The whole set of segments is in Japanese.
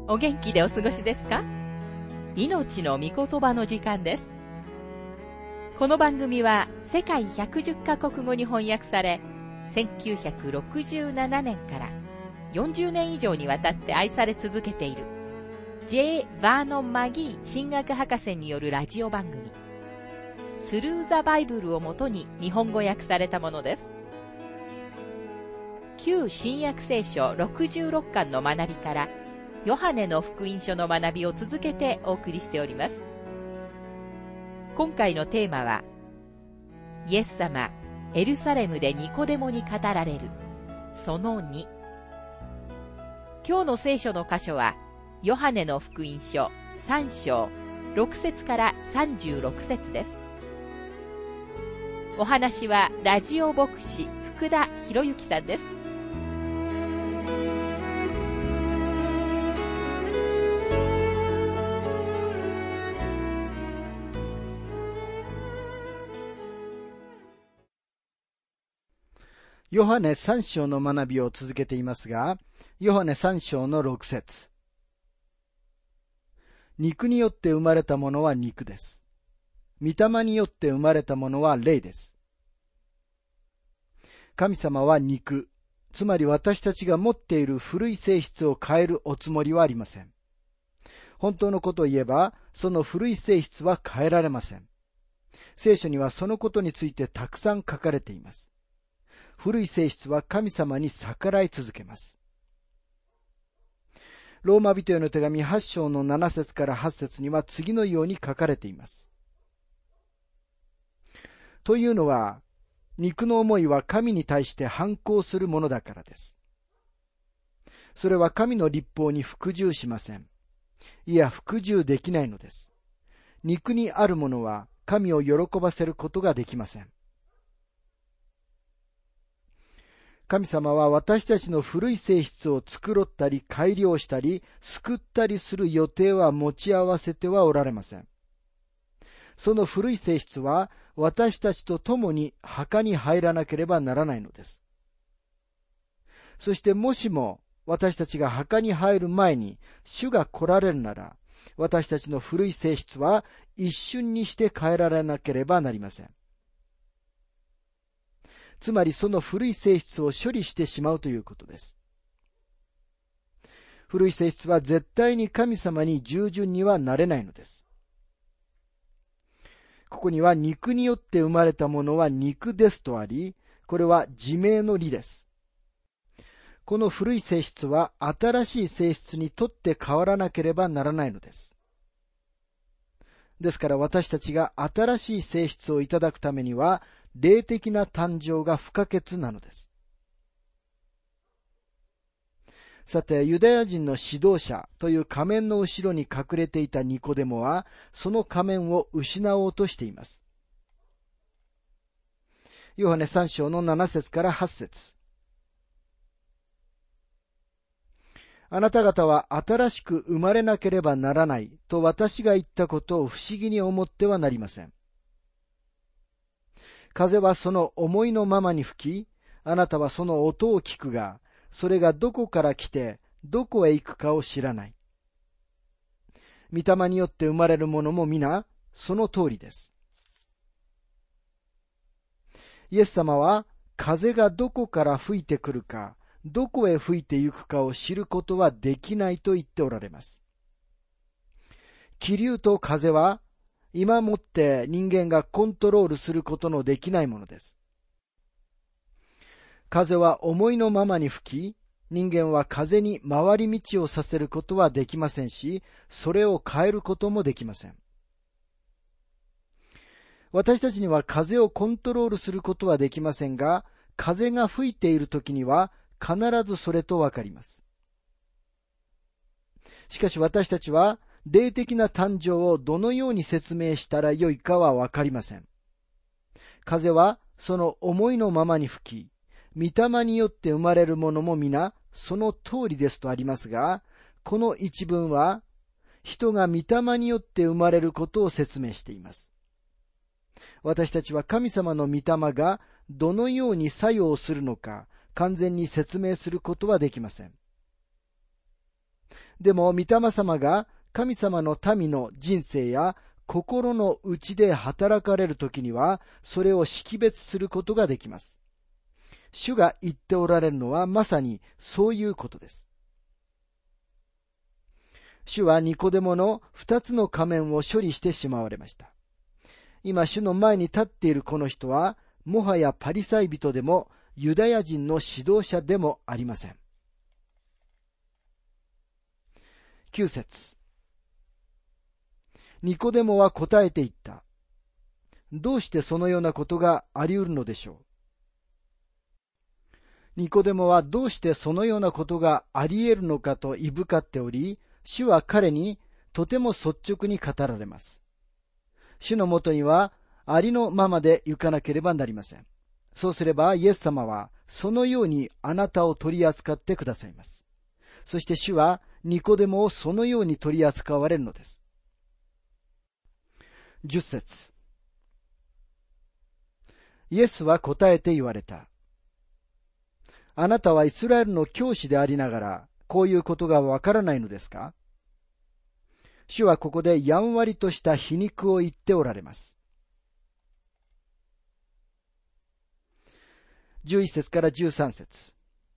お元気でお過ごしですか？命の御言葉の時間です。この番組は世界110カ国語に翻訳され、1967年から40年以上にわたって愛され続けている J. バーノン・マギー神学博士によるラジオ番組スルー・ザ・バイブルをもとに日本語訳されたものです。旧新約聖書66巻の学びからヨハネの福音書の学びを続けてお送りしております。今回のテーマは、イエス様、エルサレムでニコデモに語られる、その2。今日の聖書の箇所は、ヨハネの福音書3章6節から36節です。お話はラジオ牧師福田博之さんです。 ヨハネ3章の学びを続けていますが、ヨハネ3章の6節。肉によって生まれたものは肉です。御霊によって生まれたものは霊です。神様は肉、つまり私たちが持っている古い性質を変えるおつもりはありません。本当のことを言えば、その古い性質は変えられません。聖書にはそのことについてたくさん書かれています。古い性質は神様に逆らい続けます。ローマ人への手紙8章の7節から8節には次のように書かれています。というのは、肉の思いは神に対して反抗するものだからです。それは神の律法に服従しません。いや、服従できないのです。肉にあるものは神を喜ばせることができません。神様は私たちの古い性質を繕ったり改良したり救ったりする予定は持ち合わせてはおられません。その古い性質は私たちと共に墓に入らなければならないのです。そしてもしも私たちが墓に入る前に主が来られるなら、私たちの古い性質は一瞬にして変えられなければなりません。つまりその古い性質を処理してしまうということです。古い性質は絶対に神様に従順にはなれないのです。ここには肉によって生まれたものは肉ですとあり、これは自明の理です。この古い性質は新しい性質にとって変わらなければならないのです。ですから私たちが新しい性質をいただくためには、霊的な誕生が不可欠なのです。さて、ユダヤ人の指導者という仮面の後ろに隠れていたニコデモは、その仮面を失おうとしています。ヨハネ3章の7節から8節。あなた方は新しく生まれなければならないと私が言ったことを不思議に思ってはなりません。風はその思いのままに吹き、あなたはその音を聞くが、それがどこから来て、どこへ行くかを知らない。御霊によって生まれるものも皆、その通りです。イエス様は、風がどこから吹いてくるか、どこへ吹いて行くかを知ることはできないと言っておられます。気流と風は、今もって人間がコントロールすることのできないものです。風は思いのままに吹き、人間は風に回り道をさせることはできませんし、それを変えることもできません。私たちには風をコントロールすることはできませんが、風が吹いているときには必ずそれとわかります。しかし私たちは、霊的な誕生をどのように説明したらよいかはわかりません。風はその思いのままに吹き、御霊によって生まれるものも皆その通りですとありますが、この一文は人が御霊によって生まれることを説明しています。私たちは神様の御霊がどのように作用するのか完全に説明することはできません。 でも御霊様が神様の民の人生や心の内で働かれるときには、それを識別することができます。主が言っておられるのはまさにそういうことです。主はニコデモの2つの仮面を処理してしまわれました。今主の前に立っているこの人は、もはやパリサイ人でもユダヤ人の指導者でもありません。9節。ニコデモは答えて言った。どうしてそのようなことがあり得るのでしょう。ニコデモはどうしてそのようなことがあり得るのかといぶかっており、主は彼にとても率直に語られます。主のもとにはありのままで行かなければなりません。そうすればイエス様はそのようにあなたを取り扱ってくださいます。そして主はニコデモをそのように取り扱われるのです。10節。イエスは答えて言われた。あなたはイスラエルの教師でありながら、こういうことがわからないのですか？主はここでやんわりとした皮肉を言っておられます。11節から13節。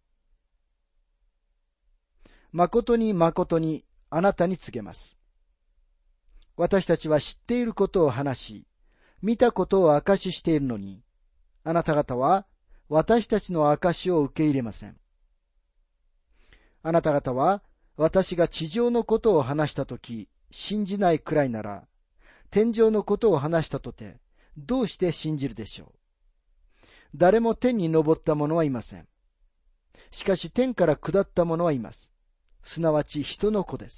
誠に誠にあなたに告げます。私たちは知っていることを話し、見たことを証ししているのに、あなた方は私たちの証しを受け入れません。あなた方は私が地上のことを話したとき、信じないくらいなら、天上のことを話したとて、どうして信じるでしょう。誰も天に昇った者はいません。しかし天から下った者はいます。すなわち人の子です。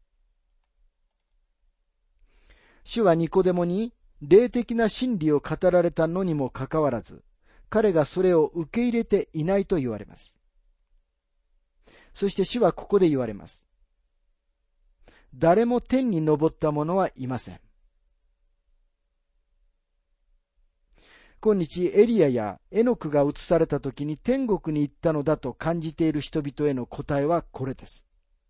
主はニコデモに霊的な真理を語られたのにもかかわらず、彼がそれを受け入れていないと言われます。そして主はここで言われます。誰も天に昇った者はいません。今日エリアやエノクが移された時に天国に行ったのだと感じている人々への答えはこれです。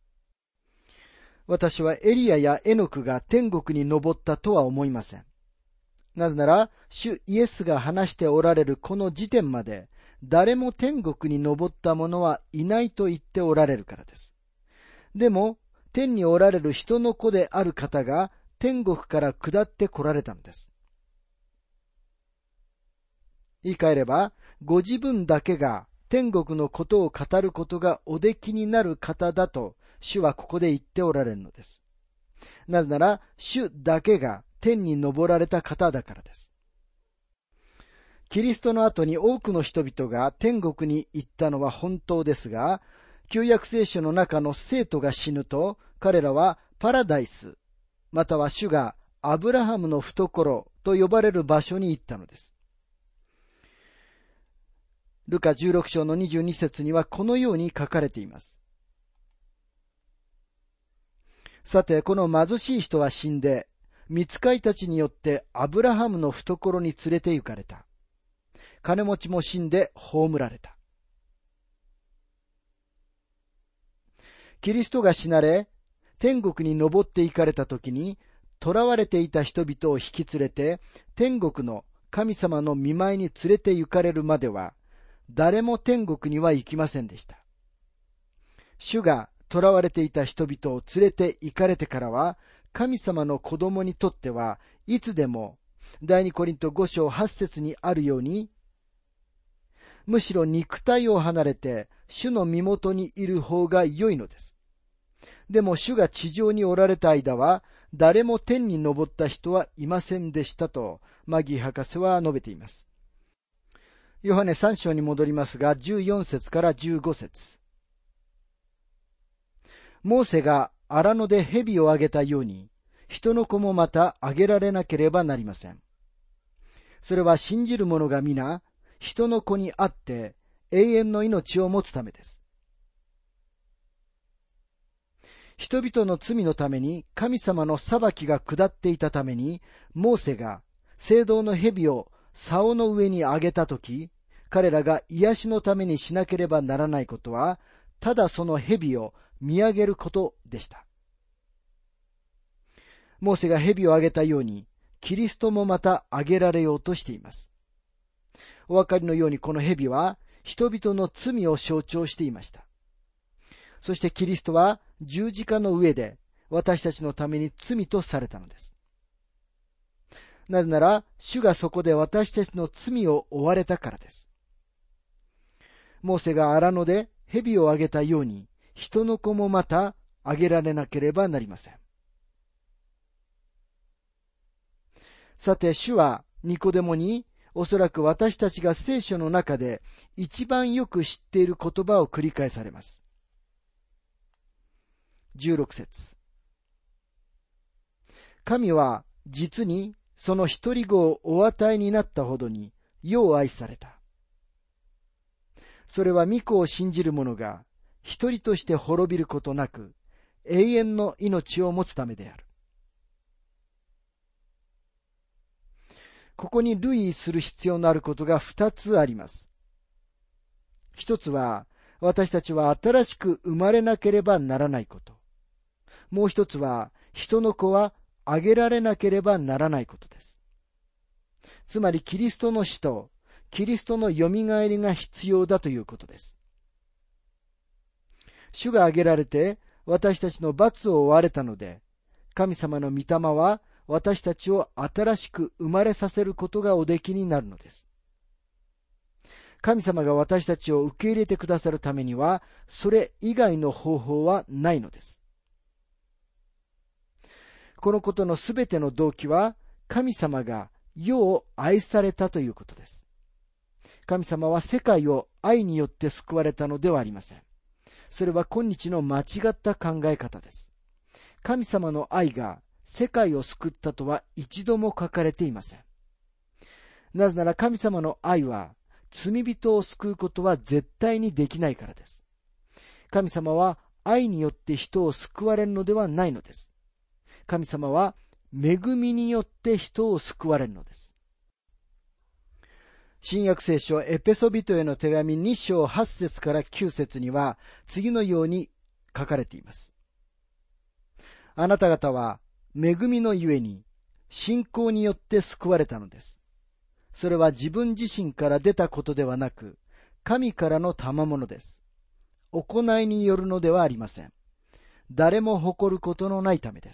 私はエリアやエノクが天国に昇ったとは思いません。なぜなら、主イエスが話しておられるこの時点まで、誰も天国に昇った者はいないと言っておられるからです。でも、天におられる人の子である方が天国から下って来られたのです。言い換えれば、ご自分だけが天国のことを語ることがおできになる方だと、主はここで言っておられるのです。なぜなら、主だけが天に昇られた方だからです。キリストの後に多くの人々が天国に行ったのは本当ですが、旧約聖書の中の生徒が死ぬと、彼らはパラダイス、または主がアブラハムの懐と呼ばれる場所に行ったのです。ルカ16章の22節にはこのように書かれています。さて、この貧しい人は死んで、御使いたちによってアブラハムの懐に連れて行かれた。金持ちも死んで葬られた。キリストが死なれ、天国に昇って行かれた時に、囚われていた人々を引き連れて、天国の神様の御前に連れて行かれるまでは、誰も天国には行きませんでした。主が囚われていた人々を連れて行かれてからは、神様の子供にとってはいつでも第二コリント5章8節にあるように、むしろ肉体を離れて主の身元にいる方が良いのです。でも主が地上におられた間は誰も天に昇った人はいませんでしたとマギー博士は述べています。ヨハネ3章に戻りますが、14節から15節。モーセが荒野で蛇をあげたように、人の子もまたあげられなければなりません。それは信じる者が皆、人の子にあって永遠の命を持つためです。人々の罪のために神様の裁きが下っていたために、モーセが聖堂の蛇を竿の上に上げたとき、彼らが癒しのためにしなければならないことは、ただその蛇を見上げることでした。モーセが蛇をあげたように、キリストもまたあげられようとしています。お分かりのようにこの蛇は人々の罪を象徴していました。そしてキリストは十字架の上で私たちのために罪とされたのです。なぜなら、主がそこで私たちの罪を負われたからです。モーセが荒野で蛇をあげたように、人の子もまたあげられなければなりません。さて、主はニコデモに、おそらく私たちが聖書の中で一番よく知っている言葉を繰り返されます。16節。神は実にその一人子をお与えになったほどに世を愛された。それは御子を信じる者が一人として滅びることなく永遠の命を持つためである。ここに類する必要のあることが2つあります。一つは、私たちは新しく生まれなければならないこと。もう一つは、人の子はあげられなければならないことです。つまり、キリストの死と、キリストのよみがえりが必要だということです。主があげられて、私たちの罰を負われたので、神様の御霊は、私たちを新しく生まれさせることがおできになるのです。神様が私たちを受け入れてくださるためには、それ以外の方法はないのです。このことのすべての動機は、神様が世を愛されたということです。神様は世界を愛によって救われたのではありません。それは今日の間違った考え方です。神様の愛が世界を救ったとは一度も書かれていません。なぜなら神様の愛は罪人を救うことは絶対にできないからです。神様は愛によって人を救われるのではないのです。神様は恵みによって人を救われるのです。新約聖書エペソビトへの手紙2章8節から9節には次のように書かれています。あなた方は恵みのゆえに信仰によって救われたのです。それは自分自身から出たことではなく、神からの賜物です。行いによるのではありません。誰も誇ることのないためです。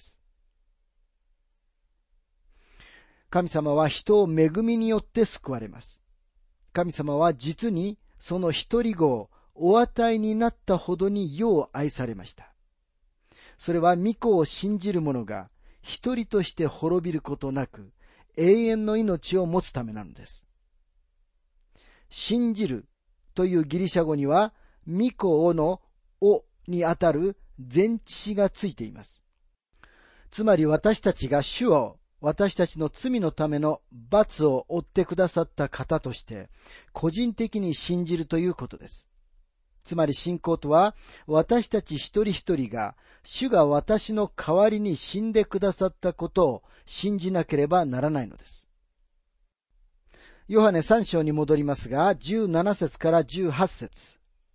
神様は人を恵みによって救われます。神様は実にその一人子をお与えになったほどに世を愛されました。それは御子を信じる者が一人として滅びることなく永遠の命を持つためなのです。信じるというギリシャ語には御子のおにあたる前置詞がついています。つまり私たちが主を私たちの罪のための罰を負ってくださった方として個人的に信じるということです。つまり信仰とは私たち一人一人が主が私の代わりに死んでくださったことを信じなければならないのです。ヨハネ3章に戻りますが、17節から18節。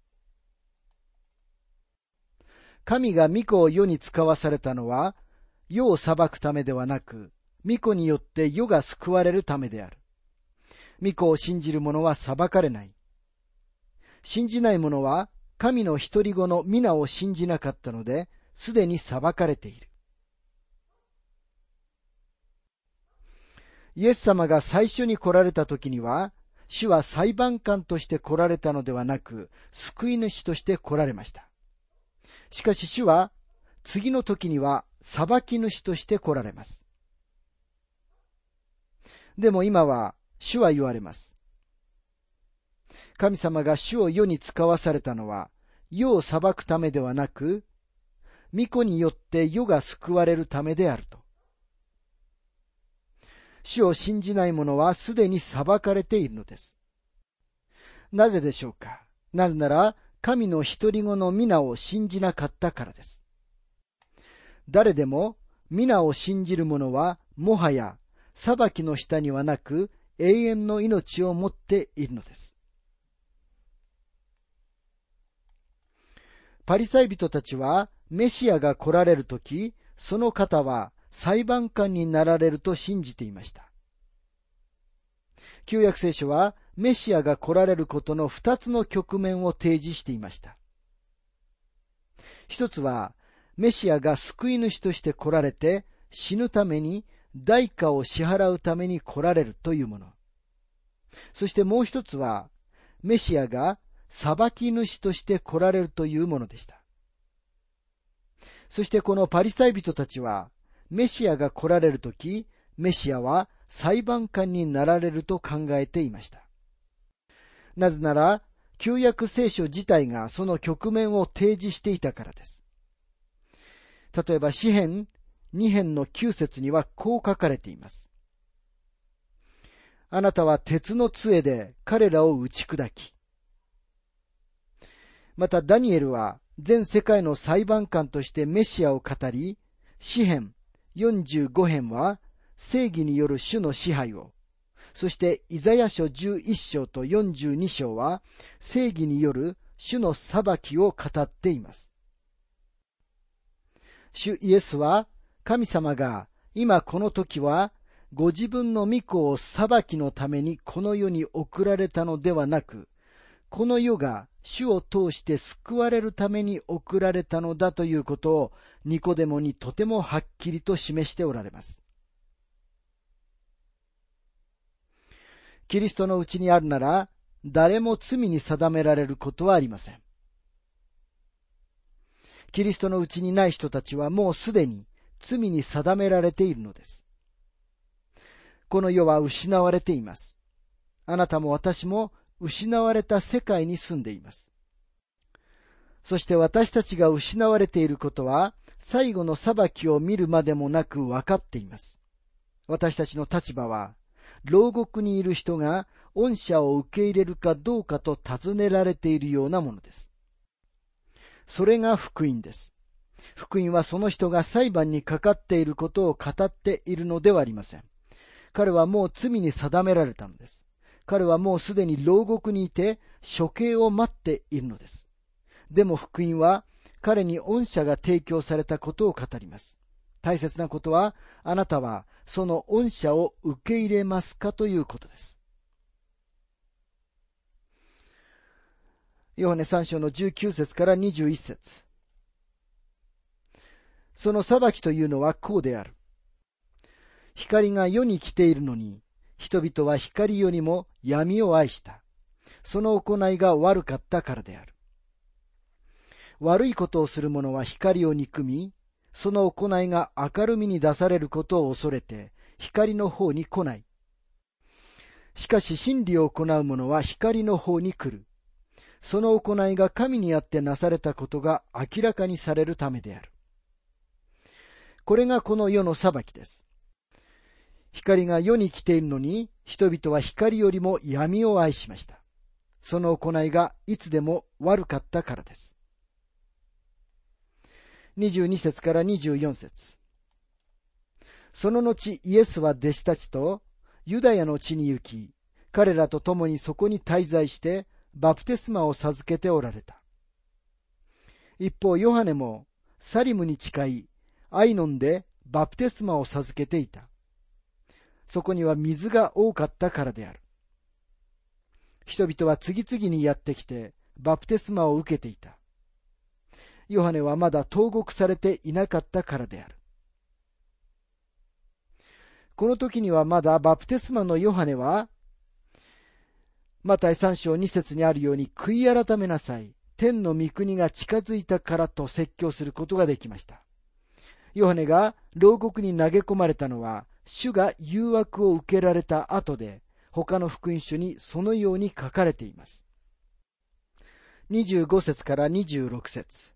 神が御子を世に使わされたのは、世を裁くためではなく、御子によって世が救われるためである。御子を信じる者は裁かれない。信じない者は、神の一人子の皆を信じなかったので、すでに裁かれている。イエス様が最初に来られた時には、主は裁判官として来られたのではなく、救い主として来られました。しかし主は、次の時には裁き主として来られます。でも今は、主は言われます。神様が主を世に使わされたのは、世を裁くためではなく、御子によって世が救われるためであると。主を信じない者はすでに裁かれているのです。なぜでしょうか。なぜなら、神の一人子の皆を信じなかったからです。誰でも皆を信じる者は、もはや裁きの下にはなく、永遠の命を持っているのです。 パリサイ人たちはメシアが来られるとき、その方は裁判官になられると信じていました。旧約聖書はメシアが来られることの二つの局面を提示していました。一つは、メシアが救い主として来られて死ぬために代価を支払うために来られるというもの。そしてもう一つは、メシアが裁き主として来られるというものでした。そしてこのパリサイ人たちは、メシアが来られるとき、メシアは裁判官になられると考えていました。なぜなら、旧約聖書自体がその局面を提示していたからです。例えば詩編2編の9節にはこう書かれています。あなたは鉄の杖で彼らを打ち砕き。またダニエルは全世界の裁判官としてメシアを語り、詩編45編は正義による主の支配を、そしてイザヤ書11章と42章は正義による主の裁きを語っています。主イエスは神様が今この時はご自分の御子を裁きのためにこの世に送られたのではなく、この世が主を通して救われるために送られたのだということをニコデモにとてもはっきりと示しておられます。キリストのうちにあるなら誰も罪に定められることはありません。キリストのうちにない人たちはもうすでに罪に定められているのです。この世は失われています。あなたも私も失われた世界に住んでいます。そして私たちが失われていることは最後の裁きを見るまでもなく分かっています。私たちの立場は牢獄にいる人が恩赦を受け入れるかどうかと尋ねられているようなものです。それが福音です。福音はその人が裁判にかかっていることを語っているのではありません。彼はもう罪に定められたのです。彼はもうすでに牢獄にいて処刑を待っているのです。でも福音は彼に恩赦が提供されたことを語ります。大切なことは、あなたはその恩赦を受け入れますかということです。ヨハネ3章の19節から21節。その裁きというのはこうである。光が世に来ているのに、人々は光よりも闇を愛した。その行いが悪かったからである。悪いことをする者は光を憎み、その行いが明るみに出されることを恐れて、光の方に来ない。しかし真理を行う者は光の方に来る。その行いが神にあってなされたことが明らかにされるためである。これがこの世の裁きです。光が世に来ているのに、人々は光よりも闇を愛しました。その行いがいつでも悪かったからです。22節から24節。その後イエスは弟子たちとユダヤの地に行き、彼らと共にそこに滞在してバプテスマを授けておられた。一方ヨハネもサリムに近いアイノンでバプテスマを授けていた。そこには水が多かったからである。人々は次々にやってきてバプテスマを受けていた。ヨハネはまだ投獄されていなかったからである。この時にはまだバプテスマのヨハネは、マタイ3章2節にあるように、悔い改めなさい。天の御国が近づいたからと説教することができました。ヨハネが牢獄に投げ込まれたのは、主が誘惑を受けられた後で、他の福音書にそのように書かれています。25節から26節。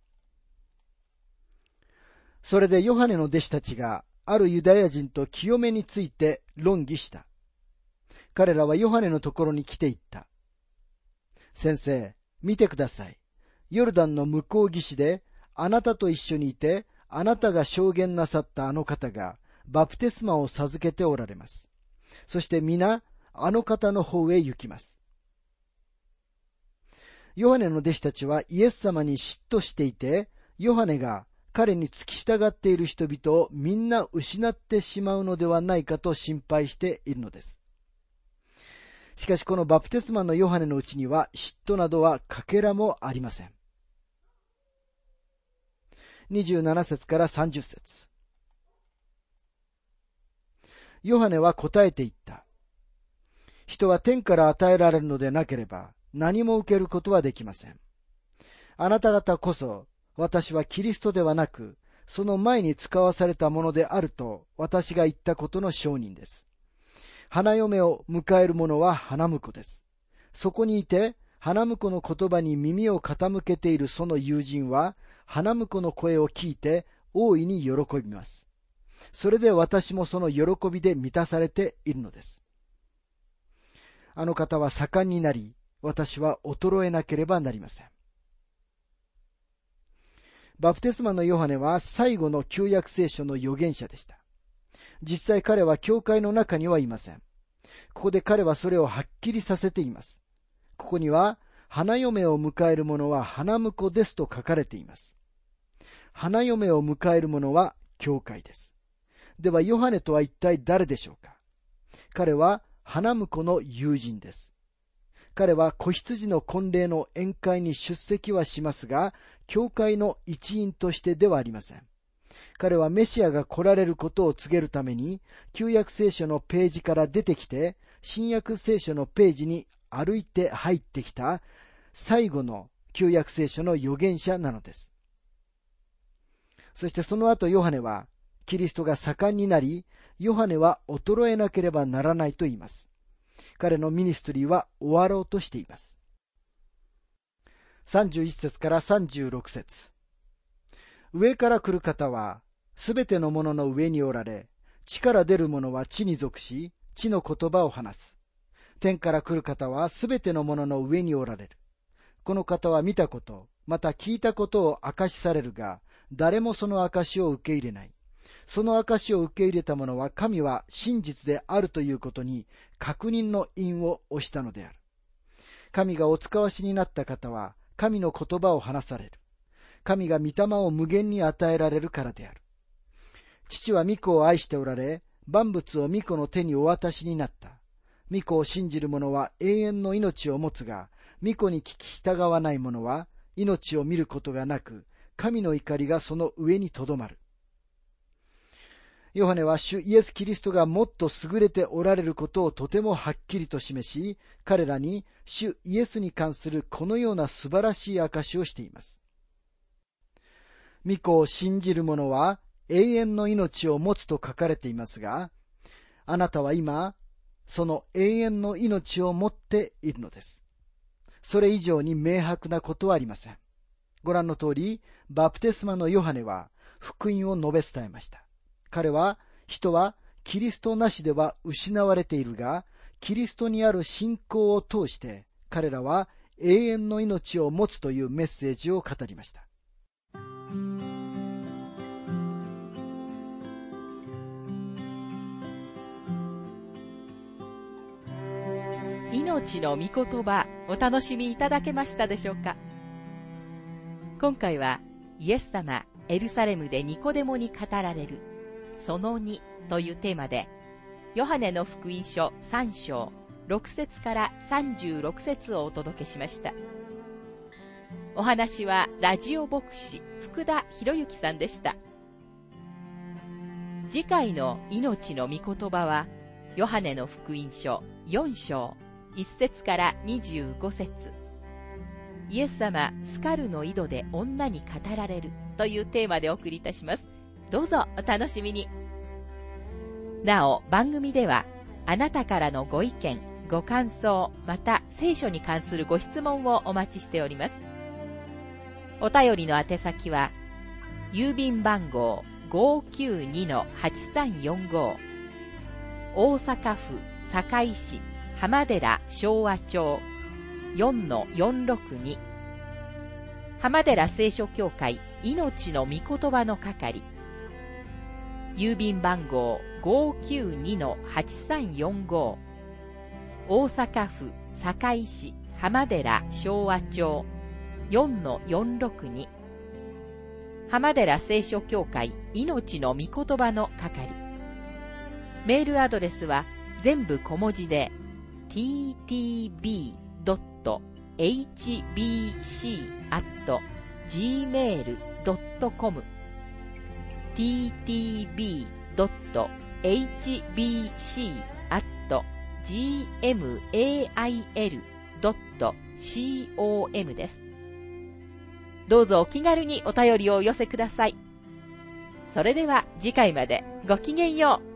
それでヨハネの弟子たちがあるユダヤ人と清めについて論議した。彼らはヨハネのところに来ていった。先生、見てください。ヨルダンの向こう岸であなたと一緒にいて、あなたが証言なさったあの方がバプテスマを授けておられます。そして皆あの方の方へ行きます。 ヨハネの弟子たちはイエス様に嫉妬していて、ヨハネが彼に付き従っている人々をみんな失ってしまうのではないかと心配しているのです。しかしこのバプテスマのヨハネのうちには嫉妬などはかけらもありません。27節から30節。ヨハネは答えて言った。人は天から与えられるのでなければ何も受けることはできません。あなた方こそ私はキリストではなく、その前に使わされたものであると私が言ったことの証人です。花嫁を迎える者は花婿です。そこにいて花婿の言葉に耳を傾けているその友人は、花婿の声を聞いて大いに喜びます。それで私もその喜びで満たされているのです。あの方は盛んになり、私は衰えなければなりません。バプテスマのヨハネは最後の旧約聖書の預言者でした。実際彼は教会の中にはいません。ここで彼はそれをはっきりさせています。ここには、花嫁を迎える者は花婿ですと書かれています。花嫁を迎える者は教会です。ではヨハネとは一体誰でしょうか。彼は花婿の友人です。彼は子羊の婚礼の宴会に出席はしますが、教会の一員としてではありません。彼はメシアが来られることを告げるために、旧約聖書のページから出てきて、新約聖書のページに歩いて入ってきた最後の旧約聖書の預言者なのです。そしてその後ヨハネは、キリストが盛んになり、ヨハネは衰えなければならないと言います。彼のミニストリーは終わろうとしています。31節から36節。上から来る方は、すべてのものの上におられ、地から出るものは地に属し、地の言葉を話す。天から来る方はすべてのものの上におられる。この方は見たこと、また聞いたことを証しされるが、誰もその証しを受け入れない。その証しを受け入れた者は神は真実であるということに確認の印を押したのである。神がお使わしになった方は神の言葉を話される。神が御霊を無限に与えられるからである。父は御子を愛しておられ、万物を御子の手にお渡しになった。御子を信じる者は永遠の命を持つが、御子に聞き従わない者は命を見ることがなく、神の怒りがその上にとどまる。ヨハネは主イエス・キリストがもっと優れておられることをとてもはっきりと示し、彼らに主イエスに関するこのような素晴らしい証しをしています。御子を信じる者は永遠の命を持つと書かれていますが、あなたは今、その永遠の命を持っているのです。それ以上に明白なことはありません。ご覧の通り、バプテスマのヨハネは福音を述べ伝えました。彼は、人はキリストなしでは失われているが、キリストにある信仰を通して、彼らは永遠の命を持つというメッセージを語りました。 命の御言葉、お楽しみいただけましたでしょうか。今回は、イエス様、エルサレムでニコデモに語られる、その2というテーマで、ヨハネの福音書3章6節から36節をお届けしました。お話はラジオ牧師福田博之さんでした。次回の命の御言葉は、ヨハネの福音書4章1節から25節。イエス様スカルの井戸で女に語られるというテーマでお送りいたします。どうぞお楽しみに。なお、番組ではあなたからのご意見、ご感想、また聖書に関するご質問をお待ちしております。お便りの宛先は、郵便番号 592-8345 大阪府堺市浜寺昭和町 4-462 浜寺聖書協会命の御言葉の係、郵便番号 592-8345 大阪府堺市浜寺昭和町 4-462 浜寺聖書協会命の御言葉の係。メールアドレスは全部小文字で ttb.hbc@gmail.com ttb.hbc@gmail.com です。どうぞお気軽にお便りをお寄せください。それでは次回までごきげんよう。